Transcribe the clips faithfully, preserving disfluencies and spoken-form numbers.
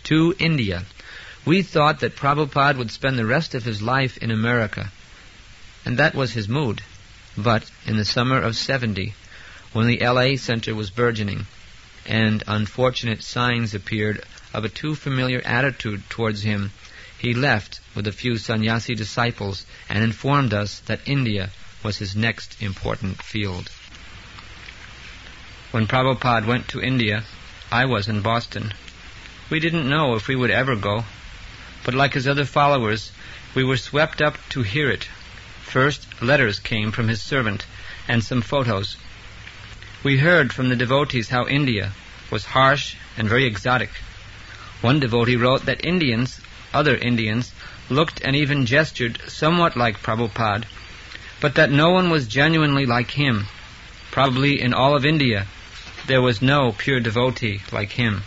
to India. We thought that Prabhupada would spend the rest of his life in America, and that was his mood. But in the summer of seventy, when the L A Center was burgeoning, and unfortunate signs appeared of a too familiar attitude towards him, he left with a few sannyasi disciples and informed us that India was his next important field. When Prabhupada went to India, I was in Boston. We didn't know if we would ever go, but like his other followers, we were swept up to hear it. First, letters came from his servant and some photos. We heard from the devotees how India was harsh and very exotic. One devotee wrote that Indians, other Indians, looked and even gestured somewhat like Prabhupada, but that no one was genuinely like him. Probably in all of India there was no pure devotee like him.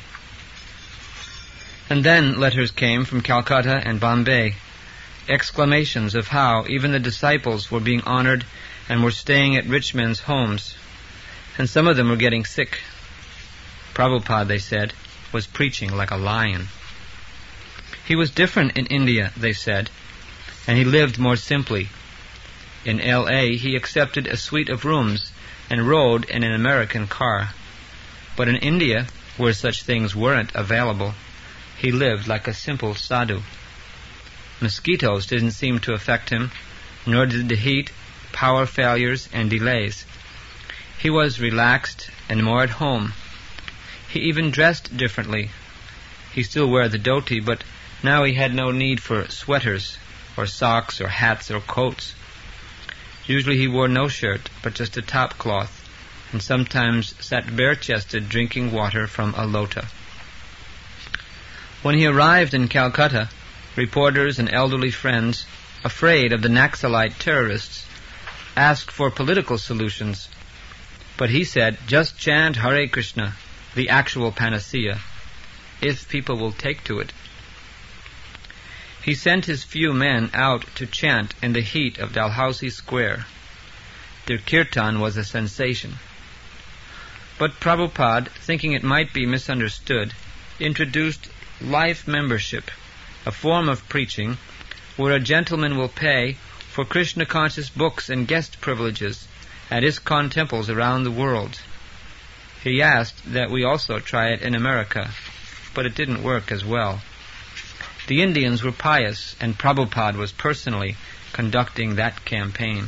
And then letters came from Calcutta and Bombay, exclamations of how even the disciples were being honored and were staying at rich men's homes, and some of them were getting sick. Prabhupada, they said, was preaching like a lion. He was different in India, they said, and he lived more simply. In L A he accepted a suite of rooms and rode in an American car. But in India, where such things weren't available, he lived like a simple sadhu. Mosquitoes didn't seem to affect him, nor did the heat, power failures, and delays. He was relaxed and more at home. He even dressed differently. He still wore the dhoti, but now he had no need for sweaters, or socks, or hats, or coats. Usually he wore no shirt, but just a top cloth, and sometimes sat bare-chested drinking water from a lota. When he arrived in Calcutta, reporters and elderly friends, afraid of the Naxalite terrorists, asked for political solutions. But he said, just chant Hare Krishna, the actual panacea, if people will take to it. He sent his few men out to chant in the heat of Dalhousie Square. Their kirtan was a sensation. But Prabhupada, thinking it might be misunderstood, introduced life membership, a form of preaching where a gentleman will pay for Krishna-conscious books and guest privileges at ISKCON temples around the world. He asked that we also try it in America, but it didn't work as well. The Indians were pious, and Prabhupada was personally conducting that campaign.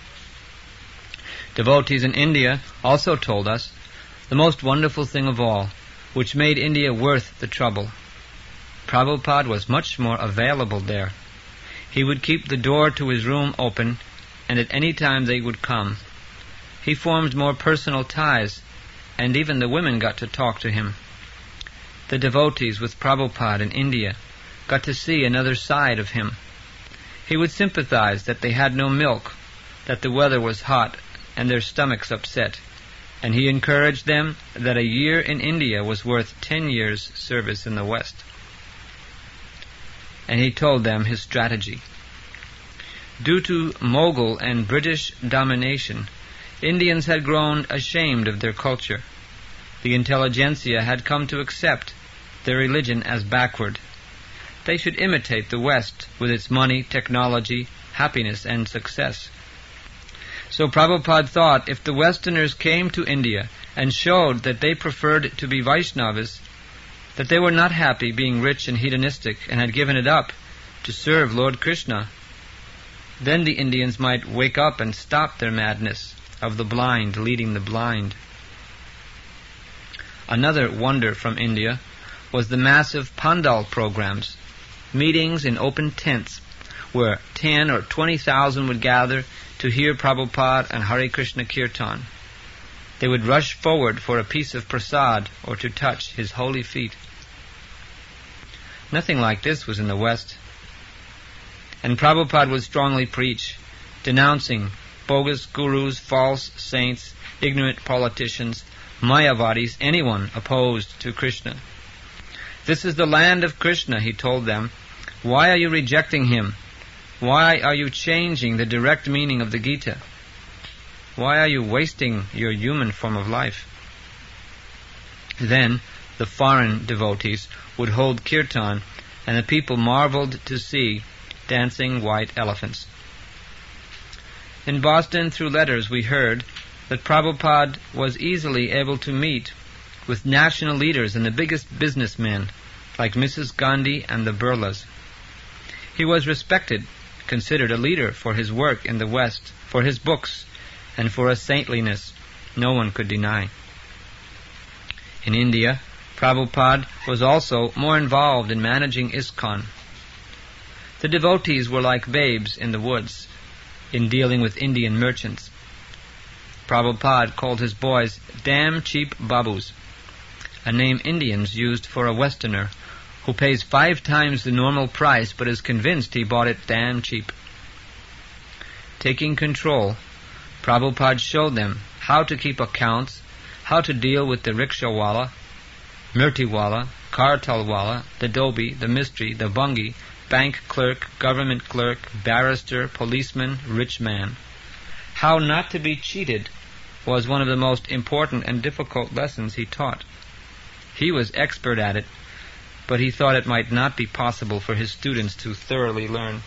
Devotees in India also told us the most wonderful thing of all, which made India worth the trouble. Prabhupada was much more available there. He would keep the door to his room open, and at any time they would come. He formed more personal ties, and even the women got to talk to him. The devotees with Prabhupada in India got to see another side of him. He would sympathize that they had no milk, that the weather was hot, and their stomachs upset, and he encouraged them that a year in India was worth ten years' service in the West. And he told them his strategy. Due to Mughal and British domination, Indians had grown ashamed of their culture. The intelligentsia had come to accept their religion as backward. They should imitate the West with its money, technology, happiness, and success. So Prabhupada thought if the Westerners came to India and showed that they preferred to be Vaishnavas, that they were not happy being rich and hedonistic and had given it up to serve Lord Krishna, then the Indians might wake up and stop their madness of the blind leading the blind. Another wonder from India was the massive pandal programs, meetings in open tents where ten or twenty thousand would gather to hear Prabhupada and Hare Krishna Kirtan. They would rush forward for a piece of prasad or to touch his holy feet. Nothing like this was in the West. And Prabhupada would strongly preach, denouncing bogus gurus, false saints, ignorant politicians, Mayavadis, anyone opposed to Krishna. This is the land of Krishna, he told them. Why are you rejecting him? Why are you changing the direct meaning of the Gita? Why are you wasting your human form of life? Then the foreign devotees, would hold kirtan, and the people marveled to see dancing white elephants. In Boston, through letters, we heard that Prabhupada was easily able to meet with national leaders and the biggest businessmen, like Missus Gandhi and the Birlas. He was respected, considered a leader for his work in the West, for his books, and for a saintliness no one could deny. In India, Prabhupada was also more involved in managing ISKCON. The devotees were like babes in the woods in dealing with Indian merchants. Prabhupada called his boys damn cheap babus, a name Indians used for a Westerner who pays five times the normal price but is convinced he bought it damn cheap. Taking control, Prabhupada showed them how to keep accounts, how to deal with the rickshawala, mirtiwala, kartalwala, the dobi, the mistri, the bungi, bank clerk, government clerk, barrister, policeman, rich man. How not to be cheated was one of the most important and difficult lessons he taught. He was expert at it, but he thought it might not be possible for his students to thoroughly learn.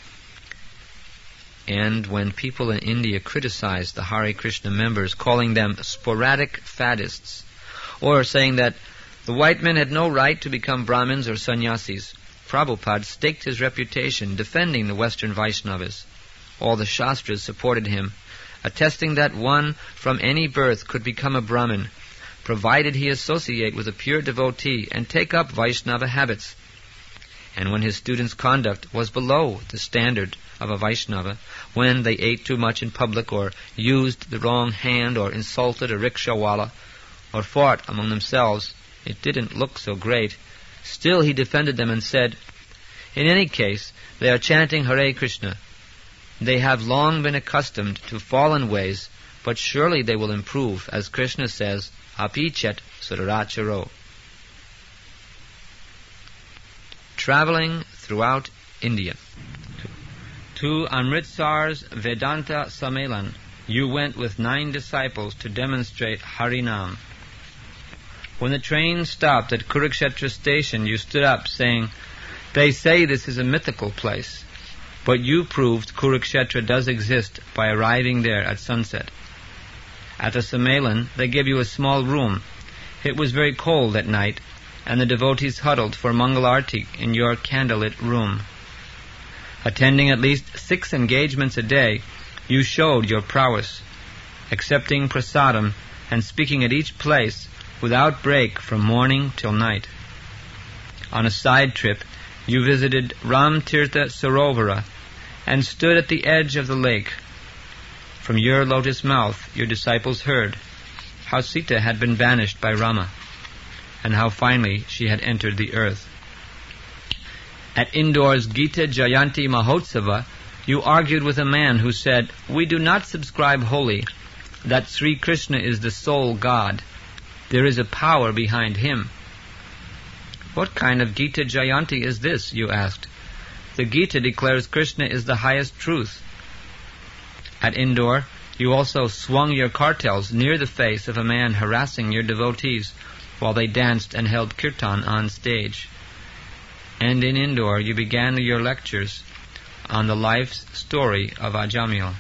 And when people in India criticized the Hare Krishna members, calling them sporadic faddists, or saying that the white men had no right to become Brahmins or sannyasis, Prabhupada staked his reputation defending the Western Vaishnavas. All the Shastras supported him, attesting that one from any birth could become a Brahmin, provided he associate with a pure devotee and take up Vaishnava habits. And when his students' conduct was below the standard of a Vaishnava, when they ate too much in public, or used the wrong hand, or insulted a rickshawala, or fought among themselves, it didn't look so great. Still he defended them and said, "In any case, they are chanting Hare Krishna. They have long been accustomed to fallen ways, but surely they will improve, as Krishna says, Apichet Suraracharo." Traveling throughout India. To Amritsar's Vedanta Sammelan, you went with nine disciples to demonstrate Harinam. When the train stopped at Kurukshetra station, you stood up saying, "They say this is a mythical place," but you proved Kurukshetra does exist by arriving there at sunset. At the Sammelan, they gave you a small room. It was very cold at night, and the devotees huddled for Mangalarti in your candlelit room. Attending at least six engagements a day, you showed your prowess, accepting prasadam and speaking at each place without break from morning till night. On a side trip, you visited Ramtirtha Sarovara and stood at the edge of the lake. From your lotus mouth, your disciples heard how Sita had been banished by Rama, and how finally she had entered the earth. At Indoor's Gita Jayanti Mahotsava, you argued with a man who said, "We do not subscribe wholly that Sri Krishna is the sole God. There is a power behind him." "What kind of Gita Jayanti is this?" you asked. "The Gita declares Krishna is the highest truth." At Indore, you also swung your kartals near the face of a man harassing your devotees while they danced and held kirtan on stage. And in Indore, you began your lectures on the life's story of Ajamil.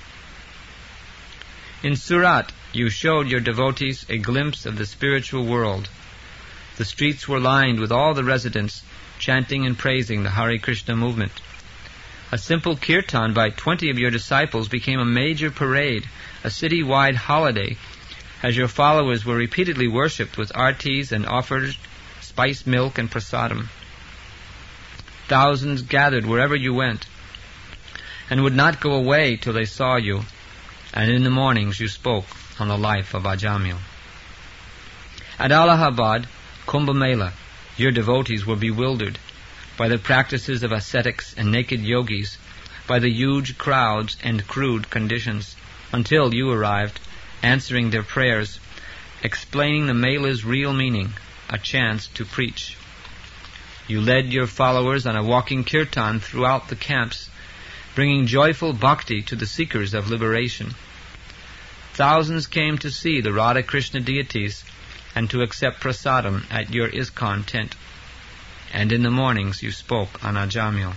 In Surat, you showed your devotees a glimpse of the spiritual world. The streets were lined with all the residents chanting and praising the Hare Krishna movement. A simple kirtan by twenty of your disciples became a major parade, a city-wide holiday, as your followers were repeatedly worshipped with artis and offered spice milk and prasadam. Thousands gathered wherever you went, and would not go away till they saw you, and in the mornings you spoke on the life of Ajamil. At Allahabad, Kumbh Mela, your devotees were bewildered by the practices of ascetics and naked yogis, by the huge crowds and crude conditions, until you arrived, answering their prayers, explaining the Mela's real meaning, a chance to preach. You led your followers on a walking kirtan throughout the camps, bringing joyful bhakti to the seekers of liberation. Thousands came to see the Radha Krishna deities and to accept prasadam at your ISKCON tent. And in the mornings you spoke on Ajamil.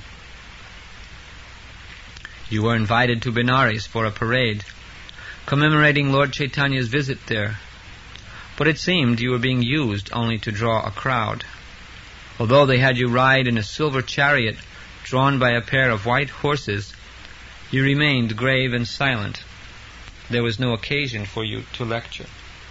You were invited to Benares for a parade, commemorating Lord Chaitanya's visit there, but it seemed you were being used only to draw a crowd. Although they had you ride in a silver chariot drawn by a pair of white horses, you remained grave and silent. There was no occasion for you to lecture.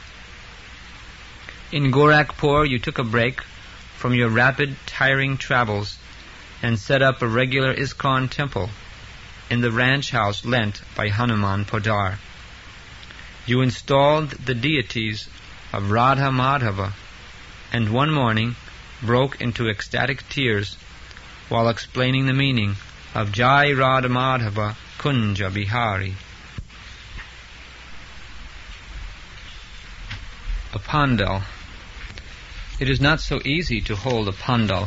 In Gorakhpur you took a break from your rapid, tiring travels and set up a regular ISKCON temple in the ranch house lent by Hanuman Podar. You installed the deities of Radha Madhava, and one morning broke into ecstatic tears while explaining the meaning of Jai Radha Madhava Kunja Bihari. A pandal. It is not so easy to hold a pandal.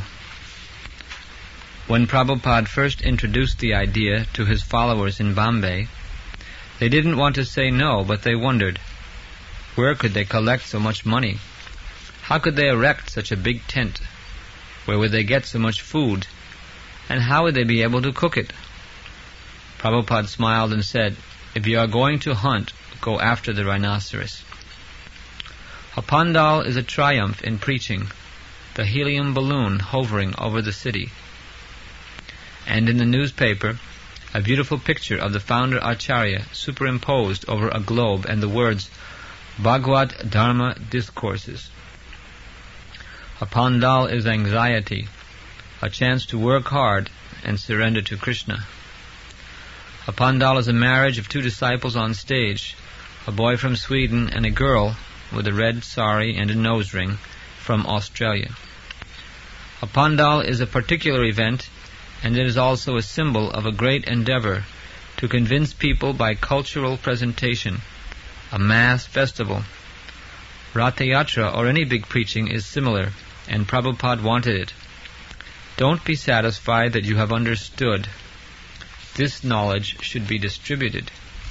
When Prabhupada first introduced the idea to his followers in Bombay, they didn't want to say no, but they wondered, where could they collect so much money? How could they erect such a big tent? Where would they get so much food? And how would they be able to cook it? Prabhupada smiled and said, if you are going to hunt, go after the rhinoceros. A pandal is a triumph in preaching, the helium balloon hovering over the city. And in the newspaper, a beautiful picture of the founder Acharya superimposed over a globe and the words, Bhagavad Dharma Discourses. A pandal is anxiety, a chance to work hard and surrender to Krishna. A pandal is a marriage of two disciples on stage, a boy from Sweden and a girl with a red sari and a nose ring from Australia. A pandal is a particular event, and it is also a symbol of a great endeavor to convince people by cultural presentation, a mass festival. Ratha Yatra or any big preaching is similar, and Prabhupada wanted it. Don't be satisfied that you have understood. This knowledge should be distributed.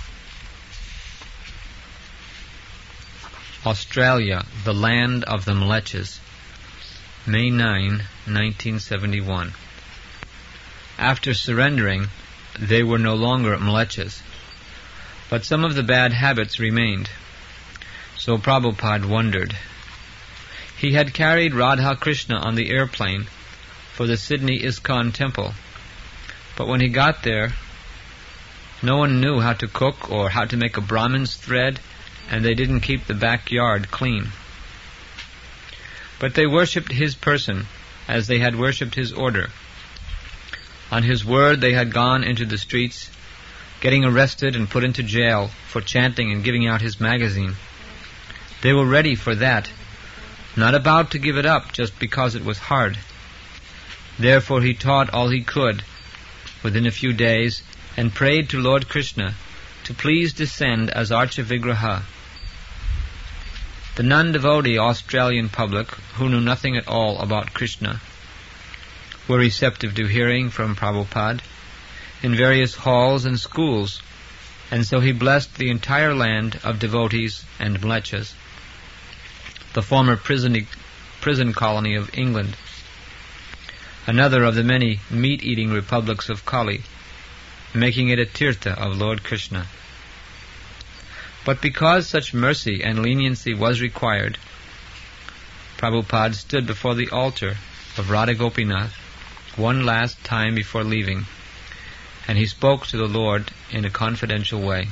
Australia, the land of the Mleches. May ninth, nineteen seventy-one. After surrendering, they were no longer Mleches, but some of the bad habits remained. So Prabhupada wondered. He had carried Radha Krishna on the airplane for the Sydney ISKCON temple, but when he got there, no one knew how to cook or how to make a Brahmin's thread, and they didn't keep the backyard clean. But they worshipped his person as they had worshipped his order. On his word they had gone into the streets, getting arrested and put into jail for chanting and giving out his magazine. They were ready for that, not about to give it up just because it was hard. Therefore he taught all he could within a few days and prayed to Lord Krishna to please descend as Archa-Vigraha. The non-devotee Australian public, who knew nothing at all about Krishna, were receptive to hearing from Prabhupada in various halls and schools, and so he blessed the entire land of devotees and Mleches, the former prison, prison colony of England, another of the many meat-eating republics of Kali, making it a tirtha of Lord Krishna. But because such mercy and leniency was required, Prabhupada stood before the altar of Radha Gopinath one last time before leaving, and he spoke to the Lord in a confidential way.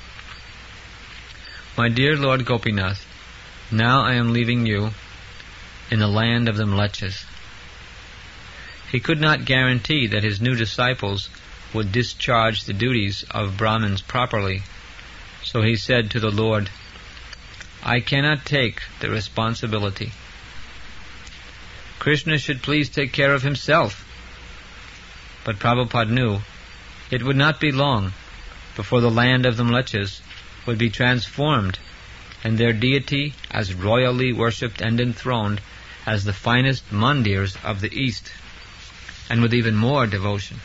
My dear Lord Gopinath, now I am leaving you in the land of the Mleches. He could not guarantee that his new disciples would discharge the duties of Brahmins properly, so he said to the Lord, I cannot take the responsibility. Krishna should please take care of himself. But Prabhupada knew it would not be long before the land of the Mleches would be transformed and their deity as royally worshipped and enthroned as the finest mandirs of the East, and with even more devotion.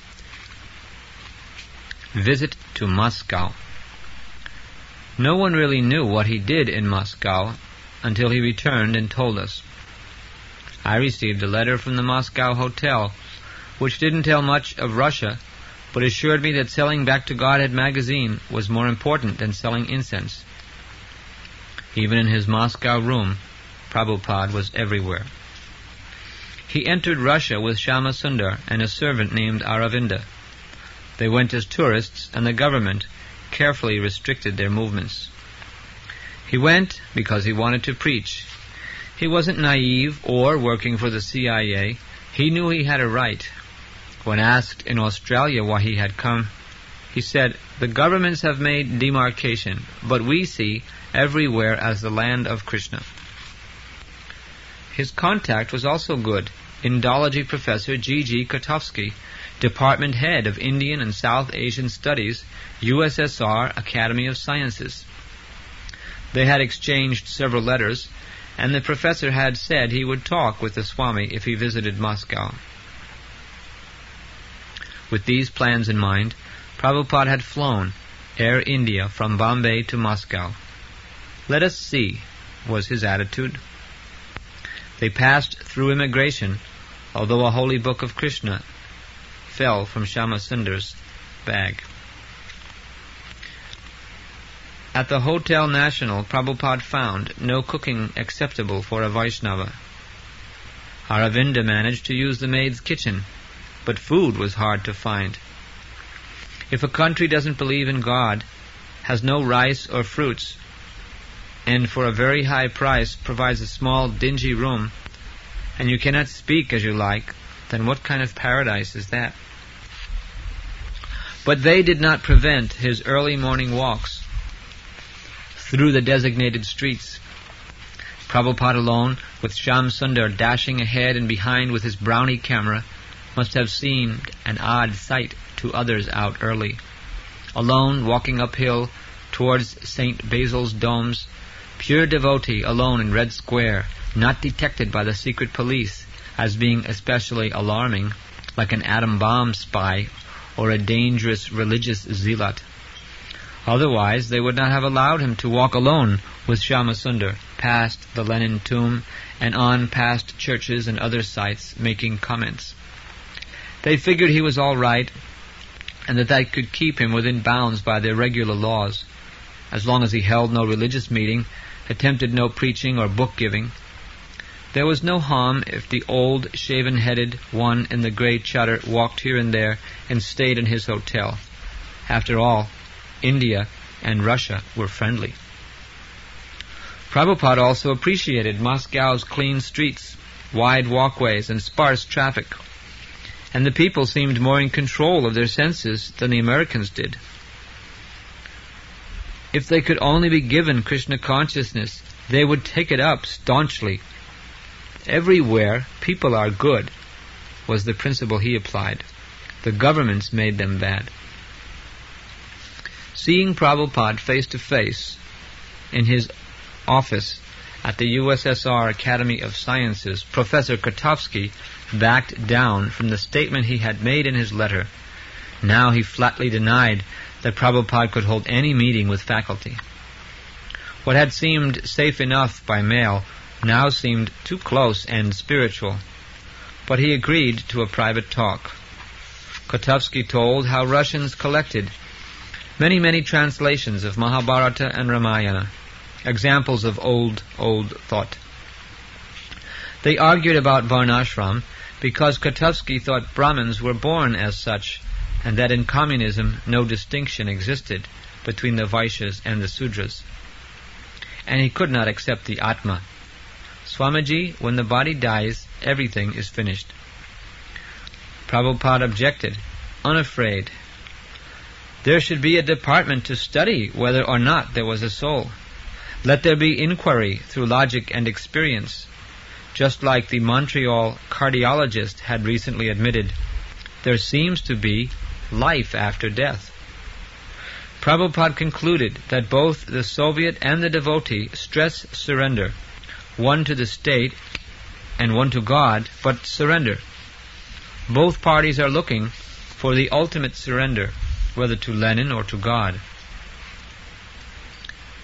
Visit to Moscow. No one really knew what he did in Moscow until he returned and told us. I received a letter from the Moscow hotel, which didn't tell much of Russia, but assured me that selling Back to Godhead magazine was more important than selling incense. Even in his Moscow room, Prabhupada was everywhere. He entered Russia with Shama Sundar and a servant named Aravinda. They went as tourists, and the government carefully restricted their movements. He went because he wanted to preach. He wasn't naive or working for the C I A. He knew he had a right. When asked in Australia why he had come, he said, "The governments have made demarcation, but we see everywhere as the land of Krishna." His contact was also good. Indology professor G G Kotovsky, department head of Indian and South Asian Studies, U S S R Academy of Sciences. They had exchanged several letters, and the professor had said he would talk with the Swami if he visited Moscow. With these plans in mind, Prabhupada had flown Air India from Bombay to Moscow. "Let us see," was his attitude. They passed through immigration, although a holy book of Krishna fell from Shama Sundar's bag. At the Hotel National, Prabhupada found no cooking acceptable for a Vaishnava. Aravinda managed to use the maid's kitchen, but food was hard to find. If a country doesn't believe in God, has no rice or fruits, and for a very high price provides a small, dingy room, and you cannot speak as you like, then what kind of paradise is that? But they did not prevent his early morning walks through the designated streets. Prabhupada alone, with Sham Sundar dashing ahead and behind with his brownie camera, must have seemed an odd sight to others out early. Alone, walking uphill towards Saint Basil's domes, pure devotee alone in Red Square, not detected by the secret police as being especially alarming, like an atom bomb spy or a dangerous religious zealot. Otherwise, they would not have allowed him to walk alone with Shama Sundar past the Lenin tomb and on past churches and other sites, making comments. They figured he was all right, and that they could keep him within bounds by their regular laws, as long as he held no religious meeting, attempted no preaching or book-giving. There was no harm if the old, shaven-headed one in the grey chadar walked here and there and stayed in his hotel. After all, India and Russia were friendly. Prabhupada also appreciated Moscow's clean streets, wide walkways, and sparse traffic, and the people seemed more in control of their senses than the Americans did. If they could only be given Krishna consciousness, they would take it up staunchly. Everywhere people are good, was the principle he applied. The governments made them bad. Seeing Prabhupada face to face in his office at the U S S R Academy of Sciences, Professor Kotovsky backed down from the statement he had made in his letter. Now he flatly denied that Prabhupada could hold any meeting with faculty. What had seemed safe enough by mail now seemed too close and spiritual, but he agreed to a private talk. Kotovsky told how Russians collected many, many translations of Mahabharata and Ramayana, examples of old, old thought. They argued about Varnashram because Kotovsky thought Brahmins were born as such, and that in communism no distinction existed between the Vaishyas and the Sudras. And he could not accept the Atma. Swamiji, when the body dies, everything is finished. Prabhupada objected, unafraid. There should be a department to study whether or not there was a soul. Let there be inquiry through logic and experience. Just like the Montreal cardiologist had recently admitted, there seems to be life after death. Prabhupada concluded that both the Soviet and the devotee stress surrender, one to the state and one to God, but surrender. Both parties are looking for the ultimate surrender, whether to Lenin or to God.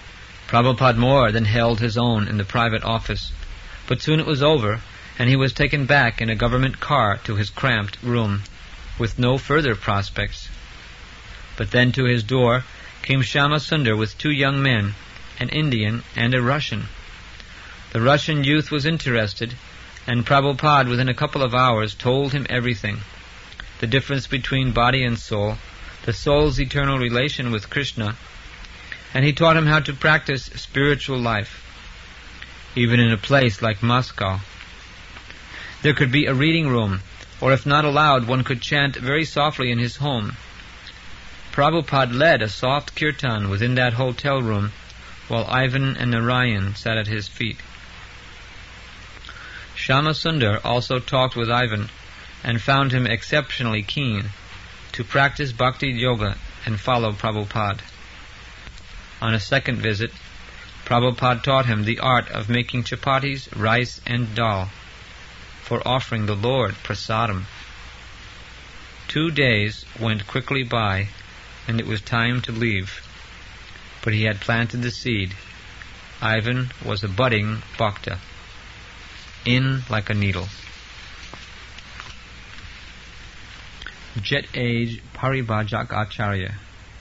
Prabhupada more than held his own in the private office, but soon it was over, and he was taken back in a government car to his cramped room, with no further prospects. But then to his door came Shama Sundar with two young men, an Indian and a Russian. The Russian youth was interested, and Prabhupada within a couple of hours told him everything: the difference between body and soul, the soul's eternal relation with Krishna, and he taught him how to practice spiritual life, even in a place like Moscow. There could be a reading room, or if not allowed, one could chant very softly in his home. Prabhupada led a soft kirtan within that hotel room, while Ivan and Narayan sat at his feet. Shama Sundar also talked with Ivan, and found him exceptionally keen to practice bhakti yoga and follow Prabhupada. On a second visit, Prabhupada taught him the art of making chapatis, rice and dal for offering the Lord prasadam. Two days went quickly by, and it was time to leave. But he had planted the seed. Ivan was a budding bhakta, in like a needle. Jet Age Paribhajak Acharya.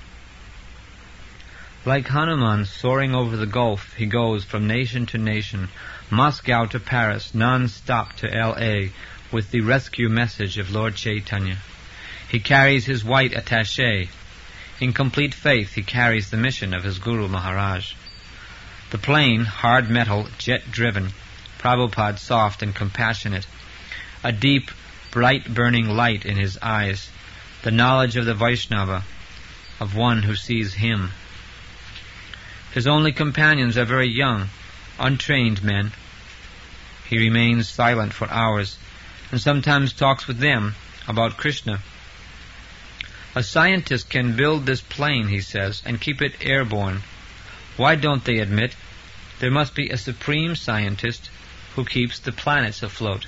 Like Hanuman soaring over the gulf, he goes from nation to nation, Moscow to Paris, non-stop to L A, with the rescue message of Lord Chaitanya. He carries his white attaché. In complete faith, he carries the mission of his Guru Maharaj. The plane, hard metal, jet-driven, Prabhupada soft and compassionate, a deep, bright burning light in his eyes, the knowledge of the Vaishnava, of one who sees him. His only companions are very young, untrained men. He remains silent for hours, and sometimes talks with them about Krishna. A scientist can build this plane, he says, and keep it airborne. Why don't they admit there must be a supreme scientist who keeps the planets afloat?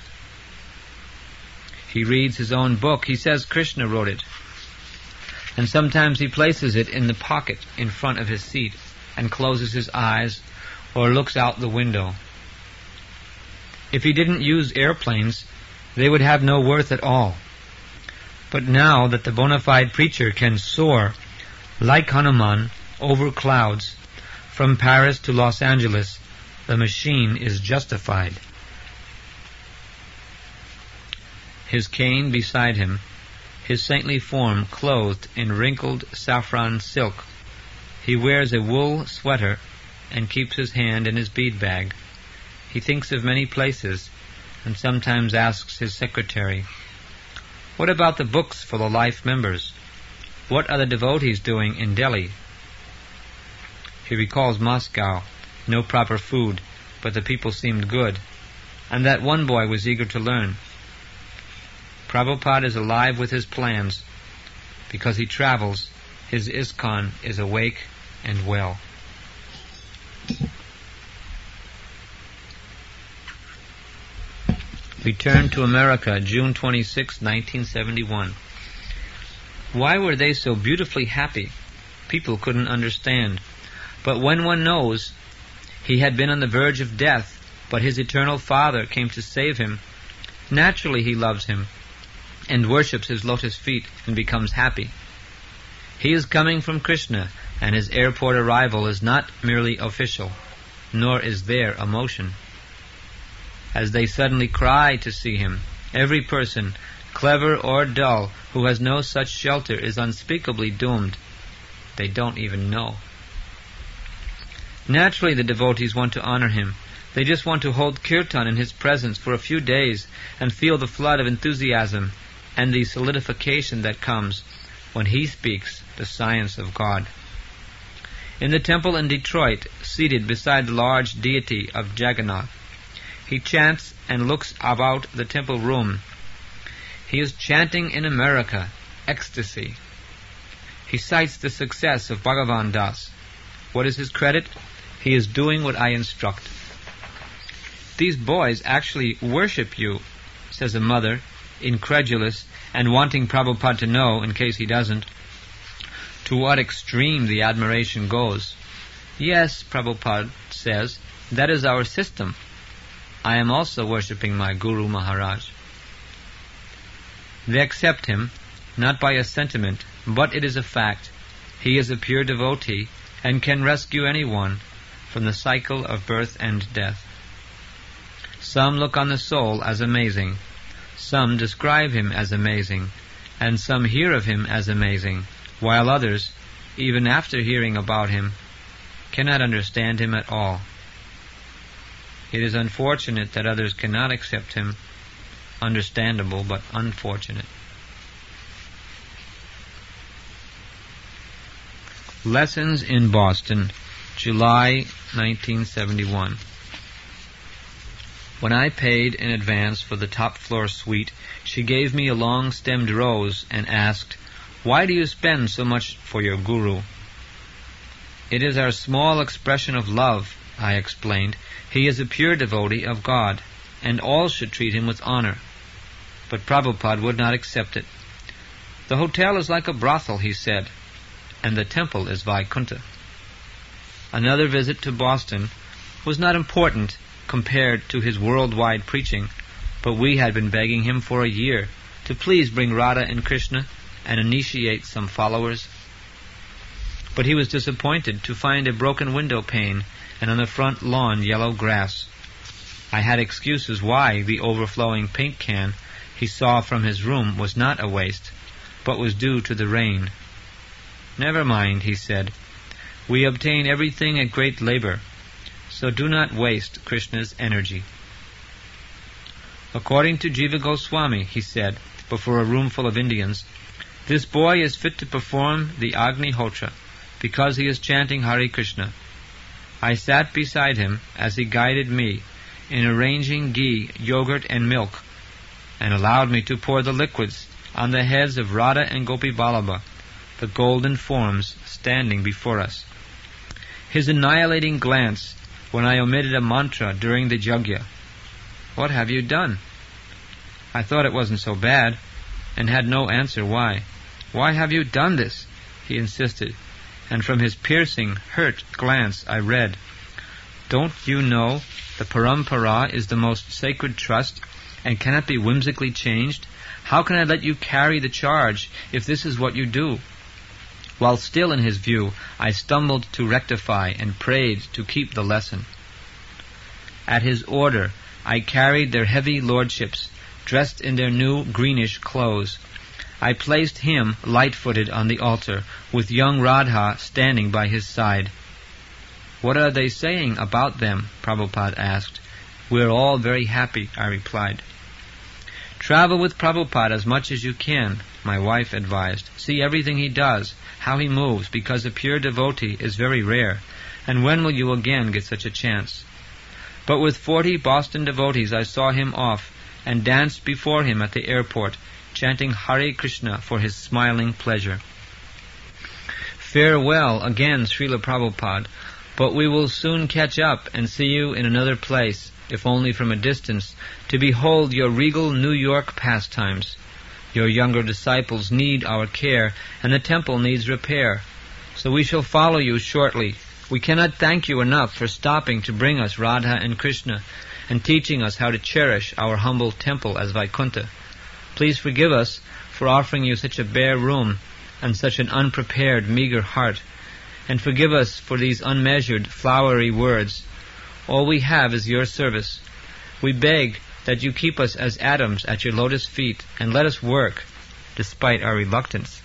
He reads his own book. He says Krishna wrote it. And sometimes he places it in the pocket in front of his seat and closes his eyes or looks out the window. If he didn't use airplanes, they would have no worth at all. But now that the bona fide preacher can soar like Hanuman over clouds from Paris to Los Angeles, the machine is justified. His cane beside him, his saintly form clothed in wrinkled saffron silk. He wears a wool sweater and keeps his hand in his bead bag. He thinks of many places and sometimes asks his secretary, "What about the books for the life members? What are the devotees doing in Delhi?" He recalls Moscow, no proper food, but the people seemed good, and that one boy was eager to learn. Prabhupada is alive with his plans. Because he travels, his ISKCON is awake and well. Return to America, June twenty-sixth, nineteen seventy-one. Why were they so beautifully happy? People couldn't understand. But when one knows he had been on the verge of death, but his eternal Father came to save him, naturally he loves him and worships his lotus feet and becomes happy. He is coming from Krishna, and his airport arrival is not merely official, nor is there a motion. As they suddenly cry to see him, every person, clever or dull, who has no such shelter is unspeakably doomed. They don't even know. Naturally the devotees want to honor him. They just want to hold kirtan in his presence for a few days and feel the flood of enthusiasm and the solidification that comes when he speaks the science of God. In the temple in Detroit, seated beside the large deity of Jagannath, he chants and looks about the temple room. He is chanting in America, ecstasy. He cites the success of Bhagavan Das. What is his credit? He is doing what I instruct. These boys actually worship you, says a mother, incredulous and wanting Prabhupada to know, in case he doesn't, to what extreme the admiration goes. Yes, Prabhupada says, that is our system. I am also worshipping my Guru Maharaj. They accept him, not by a sentiment, but it is a fact. He is a pure devotee and can rescue anyone from the cycle of birth and death. Some look on the soul as amazing, some describe him as amazing, and some hear of him as amazing, while others, even after hearing about him, cannot understand him at all. It is unfortunate that others cannot accept him. Understandable, but unfortunate. Lessons in Boston, July nineteen seventy-one. When I paid in advance for the top-floor suite, she gave me a long-stemmed rose and asked, "Why do you spend so much for your guru?" "It is our small expression of love," I explained. "He is a pure devotee of God, and all should treat him with honor." But Prabhupada would not accept it. "The hotel is like a brothel," he said, "and the temple is Vaikuntha." Another visit to Boston was not important compared to his worldwide preaching, but we had been begging him for a year to please bring Radha and Krishna and initiate some followers. But he was disappointed to find a broken window pane and on the front lawn yellow grass. I had excuses why the overflowing paint can he saw from his room was not a waste, but was due to the rain. "Never mind," he said. "We obtain everything at great labor, so do not waste Krishna's energy." According to Jiva Goswami, he said, before a room full of Indians, "This boy is fit to perform the Agnihotra because he is chanting Hare Krishna." I sat beside him as he guided me in arranging ghee, yogurt, and milk, and allowed me to pour the liquids on the heads of Radha and Gopi Ballabha, the golden forms standing before us. His annihilating glance when I omitted a mantra during the yajna. "What have you done?" I thought it wasn't so bad, and had no answer why. "Why have you done this?" he insisted, and from his piercing, hurt glance I read, "Don't you know the parampara is the most sacred trust and cannot be whimsically changed? How can I let you carry the charge if this is what you do?" While still in his view, I stumbled to rectify and prayed to keep the lesson. At his order, I carried their heavy lordships, dressed in their new greenish clothes. I placed him light-footed on the altar, with young Radha standing by his side. "What are they saying about them?" Prabhupada asked. "We are all very happy," I replied. "Travel with Prabhupada as much as you can," my wife advised. "See everything he does, how he moves, because a pure devotee is very rare, and when will you again get such a chance?" But with forty Boston devotees I saw him off, and danced before him at the airport, chanting Hare Krishna for his smiling pleasure. Farewell again, Srila Prabhupada, but we will soon catch up and see you in another place, if only from a distance, to behold your regal New York pastimes. Your younger disciples need our care, and the temple needs repair. So we shall follow you shortly. We cannot thank you enough for stopping to bring us Radha and Krishna, and teaching us how to cherish our humble temple as Vaikuntha. Please forgive us for offering you such a bare room and such an unprepared, meager heart, and forgive us for these unmeasured, flowery words. All we have is your service. We beg that you keep us as atoms at your lotus feet, and let us work, despite our reluctance.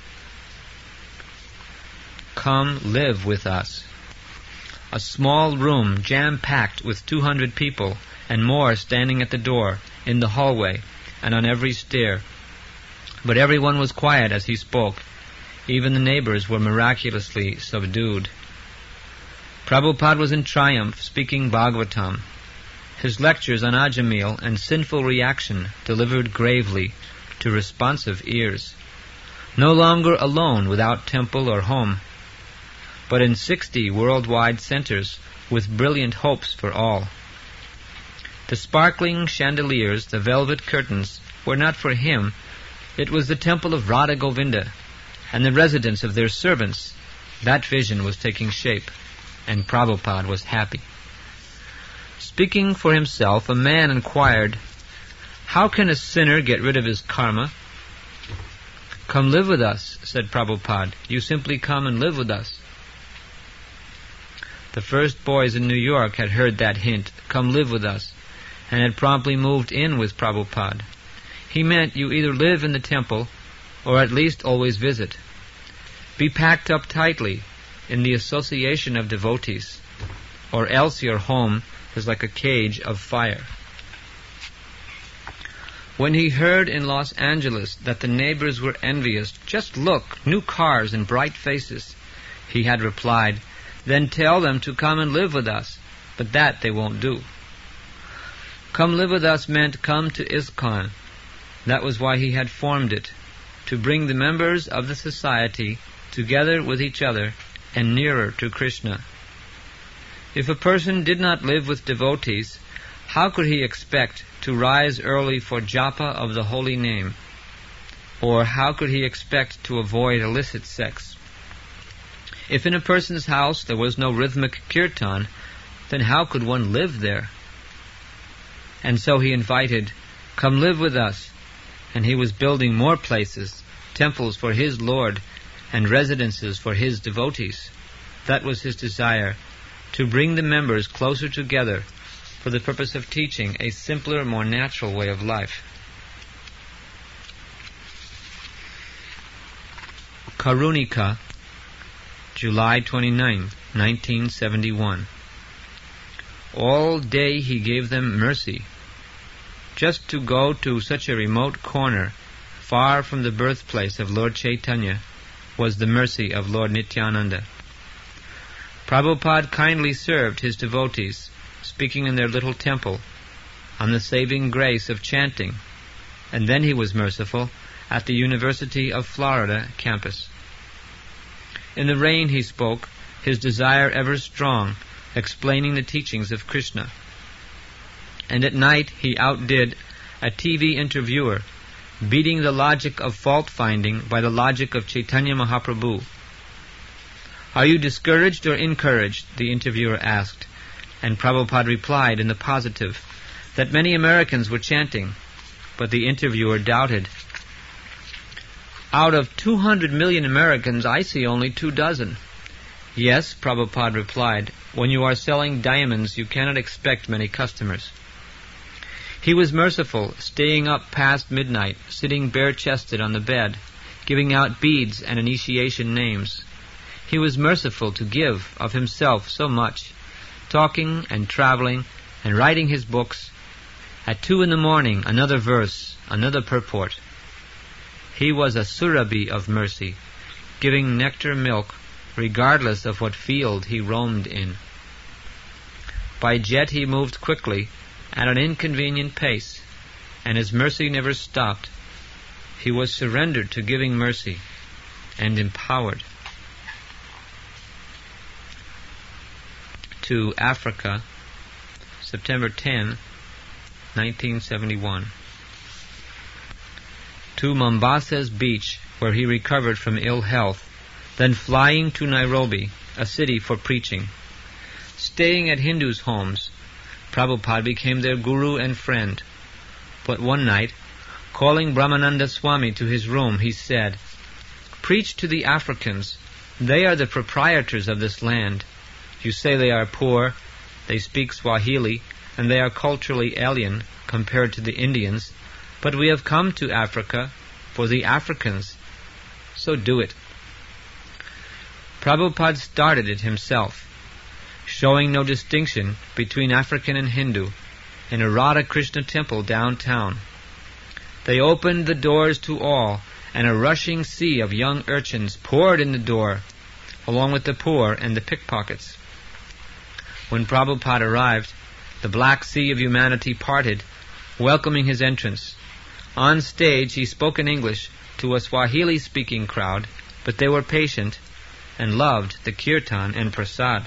Come live with us. A small room jam-packed with two hundred people, and more standing at the door, in the hallway, and on every stair. But everyone was quiet as he spoke. Even the neighbors were miraculously subdued. Prabhupada was in triumph, speaking Bhagavatam. His lectures on Ajamil and sinful reaction delivered gravely to responsive ears. No longer alone without temple or home, but in sixty worldwide centers with brilliant hopes for all. The sparkling chandeliers, the velvet curtains, were not for him. It was the temple of Radha Govinda and the residence of their servants. That vision was taking shape. and Prabhupada was happy. Speaking for himself, a man inquired, "How can a sinner get rid of his karma?" "Come live with us," said Prabhupada. "You simply come and live with us." The first boys in New York had heard that hint, "Come live with us," and had promptly moved in with Prabhupada. He meant you either live in the temple, or at least always visit. Be packed up tightly in the association of devotees, or else your home is like a cage of fire. When he heard in Los Angeles that the neighbors were envious, "Just look, new cars and bright faces," he had replied, "Then tell them to come and live with us, but that they won't do." Come live with us meant come to ISKCON. That was why he had formed it, to bring the members of the society together with each other and nearer to Krishna. If a person did not live with devotees, how could he expect to rise early for japa of the holy name? Or how could he expect to avoid illicit sex? If in a person's house there was no rhythmic kirtan, then how could one live there? And so he invited, "Come live with us," and he was building more places, temples for his Lord, and residences for his devotees. That was his desire, to bring the members closer together for the purpose of teaching a simpler, more natural way of life. Karunika, July twenty-ninth, nineteen seventy-one. All day he gave them mercy. Just to go to such a remote corner, far from the birthplace of Lord Chaitanya, was the mercy of Lord Nityananda. Prabhupada kindly served his devotees, speaking in their little temple, on the saving grace of chanting, and then he was merciful at the University of Florida campus. In the rain he spoke, his desire ever strong, explaining the teachings of Krishna. And at night he outdid a T V interviewer, beating the logic of fault-finding by the logic of Chaitanya Mahaprabhu. "Are you discouraged or encouraged?" the interviewer asked, and Prabhupada replied in the positive, that many Americans were chanting, but the interviewer doubted. "Out of two hundred million Americans, I see only two dozen." "Yes," Prabhupada replied, "when you are selling diamonds, you cannot expect many customers." He was merciful, staying up past midnight, sitting bare-chested on the bed, giving out beads and initiation names. He was merciful to give of himself so much, talking and traveling and writing his books. At two in the morning, another verse, another purport. He was a surabhi of mercy, giving nectar milk, regardless of what field he roamed in. By jet he moved quickly, at an inconvenient pace, and his mercy never stopped. He was surrendered to giving mercy, and empowered. To Africa, September tenth, nineteen seventy-one. To Mombasa's beach, where he recovered from ill health, then flying to Nairobi, a city for preaching. Staying at Hindus' homes, Prabhupada became their guru and friend. But one night, calling Brahmananda Swami to his room, he said, "Preach to the Africans. They are the proprietors of this land. You say they are poor, they speak Swahili, and they are culturally alien compared to the Indians, but we have come to Africa for the Africans, so do it." Prabhupada started it himself, showing no distinction between African and Hindu, in a Radha Krishna temple downtown. They opened the doors to all, and a rushing sea of young urchins poured in the door, along with the poor and the pickpockets. When Prabhupada arrived, the black sea of humanity parted, welcoming his entrance. On stage he spoke in English to a Swahili-speaking crowd, but they were patient and loved the kirtan and prasad.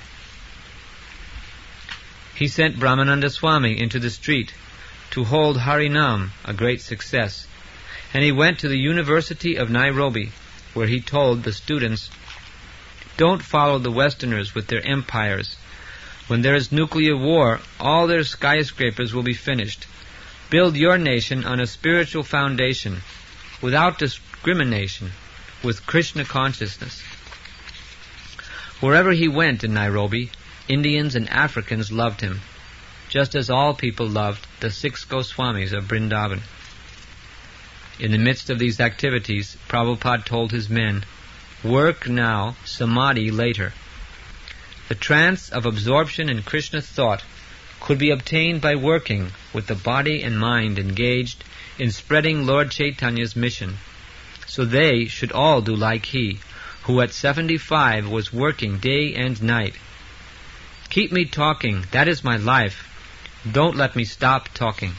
He sent Brahmananda Swami into the street to hold Harinam, a great success, and he went to the University of Nairobi, where he told the students Don't follow the Westerners with their empires. When there is nuclear war, all their skyscrapers will be finished. Build your nation on a spiritual foundation, without discrimination, with Krishna consciousness. Wherever he went in Nairobi, Indians and Africans loved him, just as all people loved the six Goswamis of Vrindavan. In the midst of these activities, Prabhupada told his men, "Work now, samadhi later." The trance of absorption in Krishna thought could be obtained by working with the body and mind engaged in spreading Lord Chaitanya's mission. So they should all do like he, who at seventy-five was working day and night. Keep me talking, that is my life. Don't let me stop talking.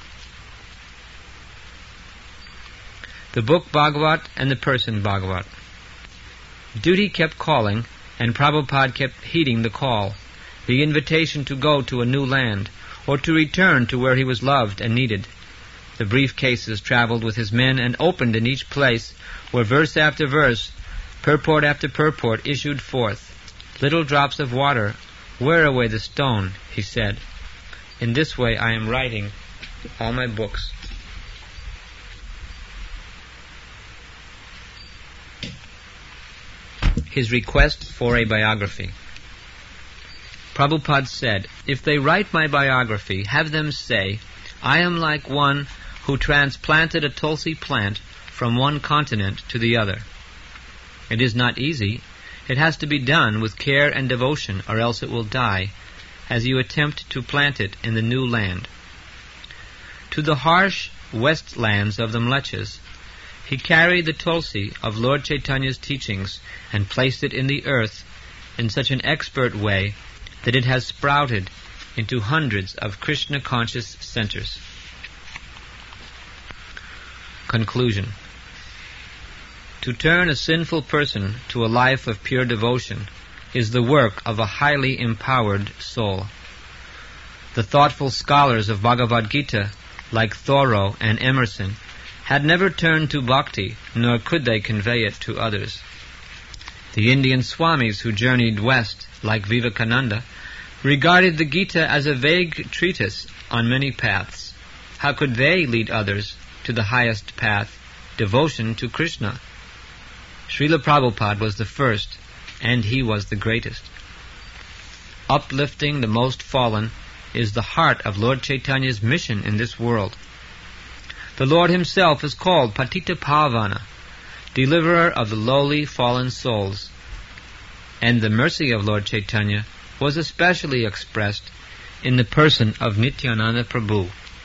The book Bhagavat and the person Bhagavat. Duty kept calling, and Prabhupada kept heeding the call, the invitation to go to a new land, or to return to where he was loved and needed. The briefcases traveled with his men and opened in each place where verse after verse, purport after purport issued forth. Little drops of water, wear away the stone, he said. In this way I am writing all my books. His request for a biography. Prabhupada said, "If they write my biography, have them say, I am like one who transplanted a tulsi plant from one continent to the other. It is not easy. It has to be done with care and devotion, or else it will die, as you attempt to plant it in the new land." To the harsh west lands of the Mlechas, he carried the tulsi of Lord Chaitanya's teachings and placed it in the earth in such an expert way that it has sprouted into hundreds of Krishna-conscious centers. Conclusion. To turn a sinful person to a life of pure devotion is the work of a highly empowered soul. The thoughtful scholars of Bhagavad Gita, like Thoreau and Emerson, had never turned to bhakti, nor could they convey it to others. The Indian Swamis who journeyed west, like Vivekananda, regarded the Gita as a vague treatise on many paths. How could they lead others to the highest path, devotion to Krishna? Srila Prabhupada was the first, and he was the greatest. Uplifting the most fallen is the heart of Lord Chaitanya's mission in this world. The Lord himself is called Patita Pavana, deliverer of the lowly fallen souls. And the mercy of Lord Chaitanya was especially expressed in the person of Nityananda Prabhu.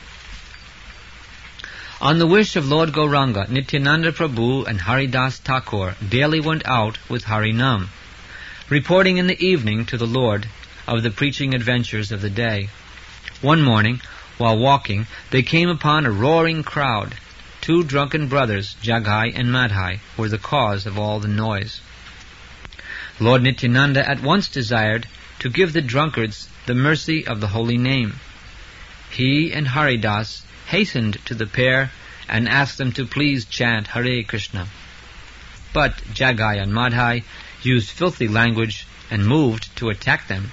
On the wish of Lord Gauranga, Nityananda Prabhu and Haridas Thakur daily went out with Harinam, reporting in the evening to the Lord of the preaching adventures of the day. One morning, while walking, they came upon a roaring crowd. Two drunken brothers, Jagai and Madhai, were the cause of all the noise. Lord Nityananda at once desired to give the drunkards the mercy of the holy name. He and Haridas hastened to the pair and asked them to please chant Hare Krishna. But Jagai and Madhai used filthy language and moved to attack them.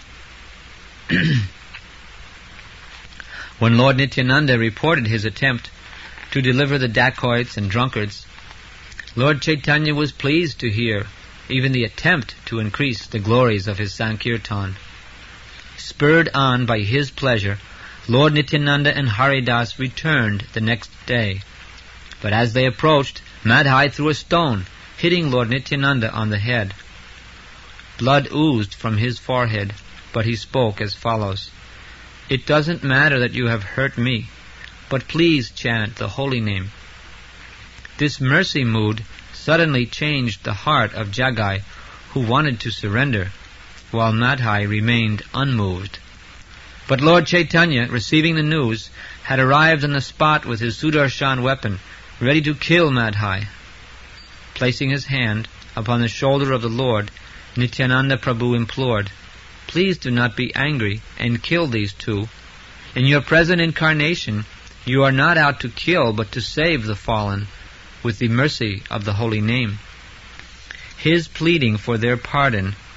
When Lord Nityananda reported his attempt to deliver the dacoits and drunkards, Lord Chaitanya was pleased to hear even the attempt to increase the glories of his Sankirtan. Spurred on by his pleasure, Lord Nityananda and Haridas returned the next day. But as they approached, Madhai threw a stone, hitting Lord Nityananda on the head. Blood oozed from his forehead, but he spoke as follows: "It doesn't matter that you have hurt me, but please chant the holy name." This mercy mood suddenly changed the heart of Jagai, who wanted to surrender, while Madhai remained unmoved. But Lord Chaitanya, receiving the news, had arrived on the spot with his Sudarshan weapon, ready to kill Madhai. Placing his hand upon the shoulder of the Lord, Nityananda Prabhu implored, "Please do not be angry and kill these two. In your present incarnation, you are not out to kill, but to save the fallen with the mercy of the holy name." His pleading for their pardon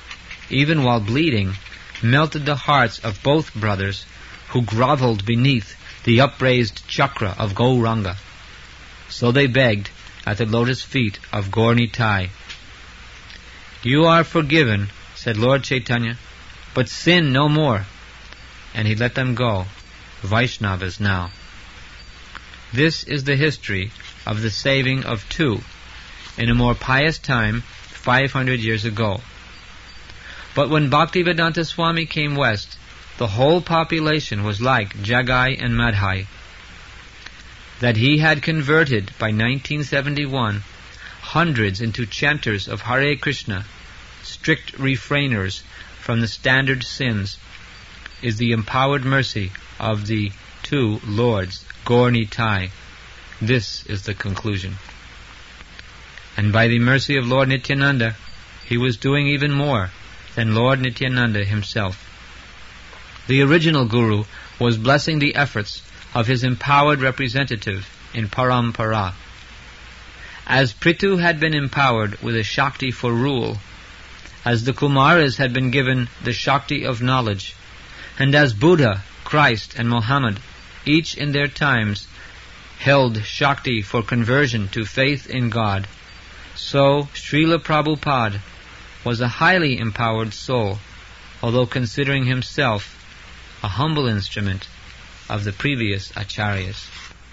even while bleeding, melted the hearts of both brothers, who groveled beneath the upraised chakra of Gauranga. So they begged at the lotus feet of Gaur Nitai. "You are forgiven," said Lord Chaitanya, "but sin no more." And he let them go, Vaishnavas now. This is the history of the saving of two in a more pious time five hundred years ago. But when Bhaktivedanta Swami came west, the whole population was like Jagai and Madhai. That he had converted by nineteen seventy-one hundreds into chanters of Hare Krishna, strict refrainers from the standard sins, is the empowered mercy of the two lords, Gaur Nitai. This is the conclusion. And by the mercy of Lord Nityananda, he was doing even more than Lord Nityananda himself. The original Guru was blessing the efforts of his empowered representative in Parampara. As Prithu had been empowered with a Shakti for rule, as the Kumaras had been given the Shakti of knowledge, and as Buddha, Christ, and Mohammed, each in their times, held Shakti for conversion to faith in God, so Srila Prabhupada was a highly empowered soul, although considering himself a humble instrument of the previous acharyas.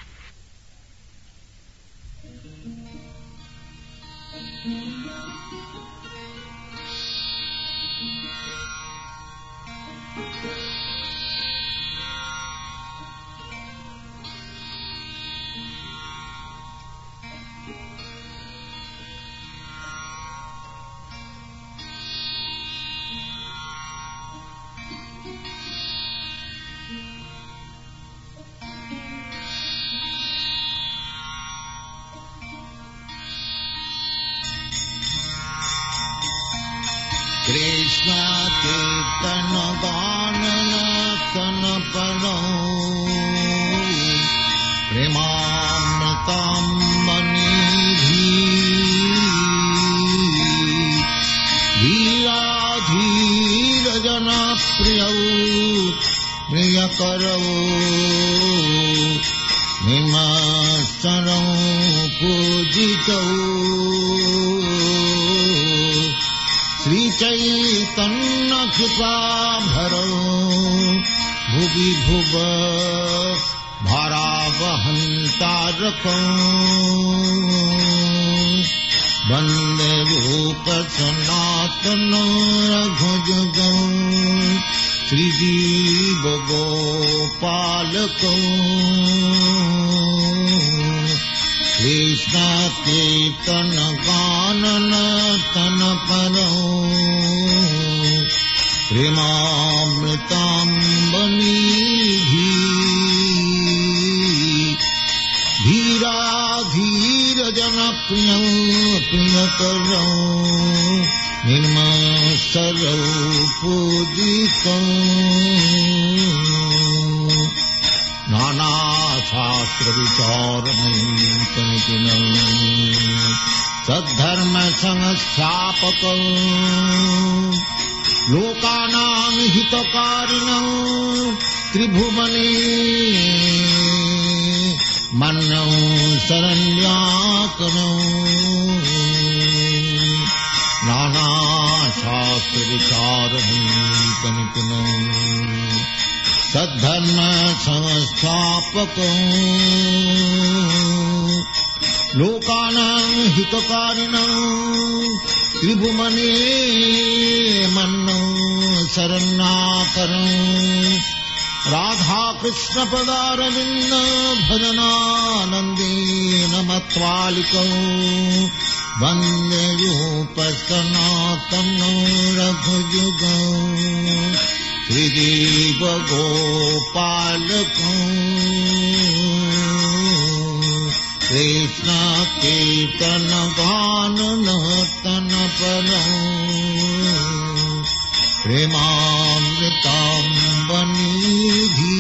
Krishna Kirtana Ganana Tana Paro Premamritam Manidhi Dhira Dhira Jana Priyau Priyakarau Nimasarau Pujitau Sri Chaitanya Kripa Bharo Bhuvi Bhuva Bharavahantarakam Vande Rupa Sanatana Raghujagam Sri Jiva Gopalakam Krishna Kirtana Ganana Tana Paro Premamritam Banidhi Dhira Dhira Jana Priyam Priyakarau Nirmasarau Pujitam Nana Shastra Vicharamaitanipinam Saddharma Sanghastapakam Lokanam Hitakarinam Tribhuvane Mannam Saranyakanam Nana Shastra Vicharamaitanipinam Saddharma Sanghastapakam Lokanam Hitakarinam Tribhumane Mannam Saranakaram Radha Krishna Padaravinda Bhajananandena Matvalikam Vande Rupa Sanatana Raghujagam Sri Jiva Gopalakam Krishna Kirtana Ganana Tana Param Premamritam Banidhi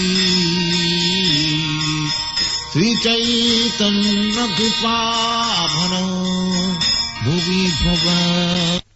Sri Chaitanya Kripa Bharo Bhuvi Bhuva